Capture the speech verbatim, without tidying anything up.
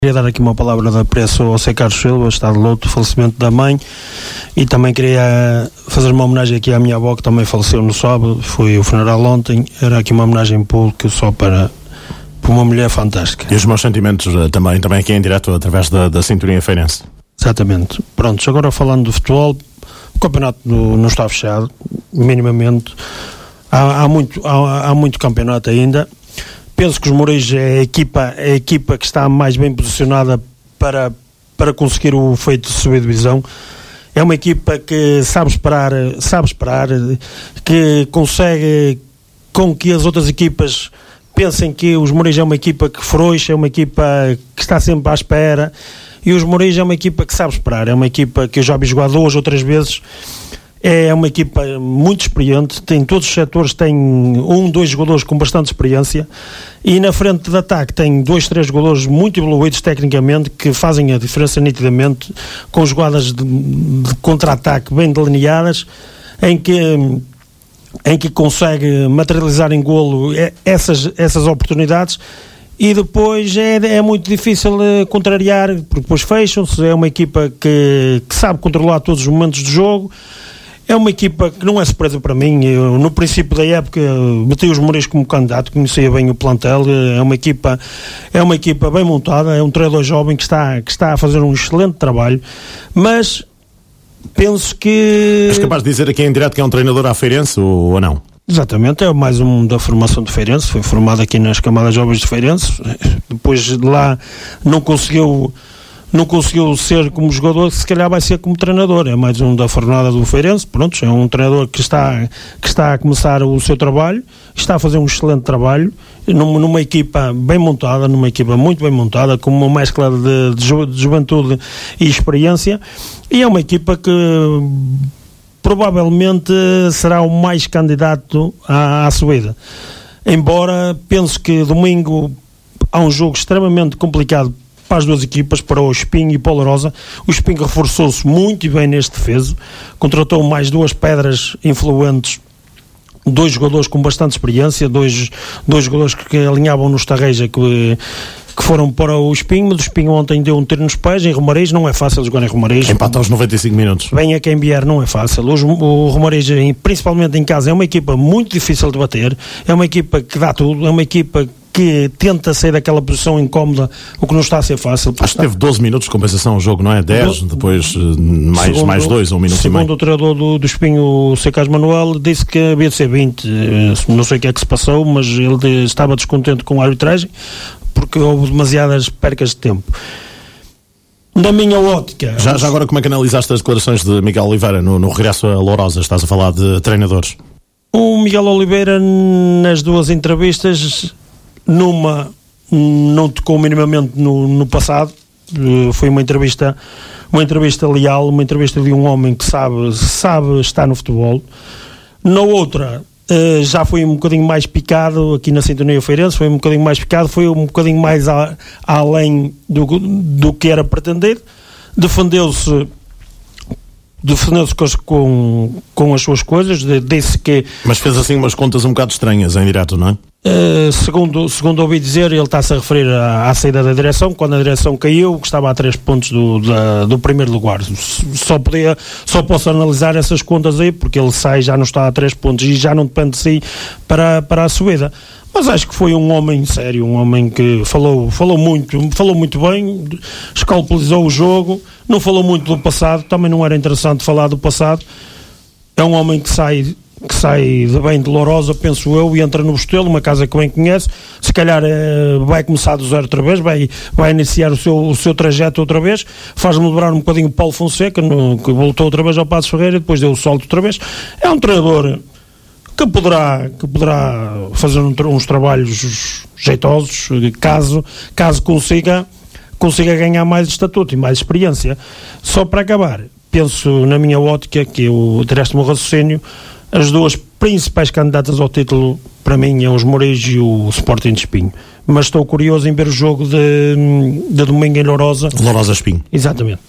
Queria dar aqui uma palavra de apreço ao Zé Carlos Silva, está de luto, falecimento da mãe, e também queria fazer uma homenagem aqui à minha avó, que também faleceu no sábado, foi o funeral ontem. Era aqui uma homenagem pública só para, para uma mulher fantástica. E os meus sentimentos também, também aqui em direto através da, da Sintonia Feirense. Exatamente. Prontos, agora falando do futebol, o campeonato no, não está fechado, minimamente, há, há, muito, há, há muito campeonato ainda. Penso que os Moreiros é a equipa, é a equipa que está mais bem posicionada para, para conseguir o feito de subir divisão. É uma equipa que sabe esperar, sabe esperar, que consegue com que as outras equipas pensem que os Moreiros é uma equipa que frouxa, é uma equipa que está sempre à espera, e os Moreiros é uma equipa que sabe esperar, é uma equipa que eu já vi jogar duas ou três vezes. É uma equipa muito experiente, tem todos os setores, tem um, dois jogadores com bastante experiência, e na frente de ataque tem dois, três jogadores muito evoluídos tecnicamente, que fazem a diferença nitidamente, com jogadas de, de contra-ataque bem delineadas, em que, em que consegue materializar em golo essas, essas oportunidades. E depois é, é muito difícil uh, contrariar, porque depois fecham-se. É uma equipa que, que sabe controlar todos os momentos do jogo. É uma equipa que não é surpresa para mim. Eu, no princípio da época, meti os Moreiros como candidato, conhecia bem o plantel. É uma equipa, é uma equipa bem montada, é um treinador jovem que está, que está a fazer um excelente trabalho, mas penso que... És capaz de dizer aqui em direto que é um treinador à Feirense ou, ou não? Exatamente, é mais um da formação de Feirense, foi formado aqui nas camadas jovens de Feirense, depois de lá não conseguiu... não conseguiu ser como jogador, se calhar vai ser como treinador. É mais um da fornada do Feirense. Pronto, é um treinador que está, que está a começar o seu trabalho, está a fazer um excelente trabalho numa, numa equipa bem montada, numa equipa muito bem montada, com uma mescla de, de, ju, de juventude e experiência, e é uma equipa que provavelmente será o mais candidato à, à subida, embora penso que domingo há um jogo extremamente complicado para as duas equipas, para o Espinho e para o Lourosa. O Espinho reforçou-se muito bem neste defeso, contratou mais duas pedras influentes, dois jogadores com bastante experiência, dois, dois jogadores que alinhavam no Estarreja, que, que foram para o Espinho, mas o Espinho ontem deu um tiro nos pés. Em Romarejo não é fácil jogar em Romarejo. Empata aos noventa e cinco minutos. Venha quem vier, não é fácil. Hoje, o Romarejo, principalmente em casa, é uma equipa muito difícil de bater, é uma equipa que dá tudo, é uma equipa que tenta sair daquela posição incómoda, o que não está a ser fácil. Acho que teve doze minutos de compensação o jogo, não é? dez, do, depois mais, segundo, mais dois, um minuto e meio. Segundo o treinador do, do Espinho, o Zé Carlos Manuel, disse que havia de ser vinte. Não sei o que é que se passou, mas ele estava descontente com a arbitragem, porque houve demasiadas percas de tempo. Na minha ótica... Já, já agora, como é que analisaste as declarações de Miguel Oliveira no, no regresso a Lourosa? Estás a falar de treinadores. O Miguel Oliveira, nas duas entrevistas... Numa não tocou minimamente no, no passado, uh, foi uma entrevista uma entrevista leal, uma entrevista de um homem que sabe, sabe estar no futebol. Na outra uh, já foi um bocadinho mais picado, aqui na Sintonia Feirense foi um bocadinho mais picado, foi um bocadinho mais a, a além do, do que era pretender. Defendeu-se defendeu-se com, com as suas coisas, disse que... Mas fez assim umas contas um bocado estranhas em direto, não é? Uh, segundo, segundo ouvi dizer, ele está-se a referir à, à saída da direção, quando a direção caiu, que estava a três pontos do, da, do primeiro lugar. Só, podia, só posso analisar essas contas aí, porque ele sai, já não está a três pontos e já não depende de si para, para a subida. Mas acho que foi um homem sério, um homem que falou, falou muito, falou muito bem, escalpelizou o jogo, não falou muito do passado, também não era interessante falar do passado. É um homem que sai, que sai de bem de Lourosa, penso eu, e entra no Bostelo, uma casa que bem conhece, se calhar é, vai começar do zero outra vez, vai, vai iniciar o seu, o seu trajeto outra vez, faz-me lembrar um bocadinho o Paulo Fonseca, no, que voltou outra vez ao Passos Ferreira e depois deu o salto outra vez. É um treinador que poderá, que poderá fazer um, uns trabalhos jeitosos, caso, caso consiga, consiga ganhar mais estatuto e mais experiência. Só para acabar, penso na minha ótica, que eu direste o meu raciocínio, as duas principais candidatas ao título para mim é os Moreiros e o Sporting de Espinho, mas estou curioso em ver o jogo de, de domingo em Lourosa. Lourosa Espinho. Exatamente.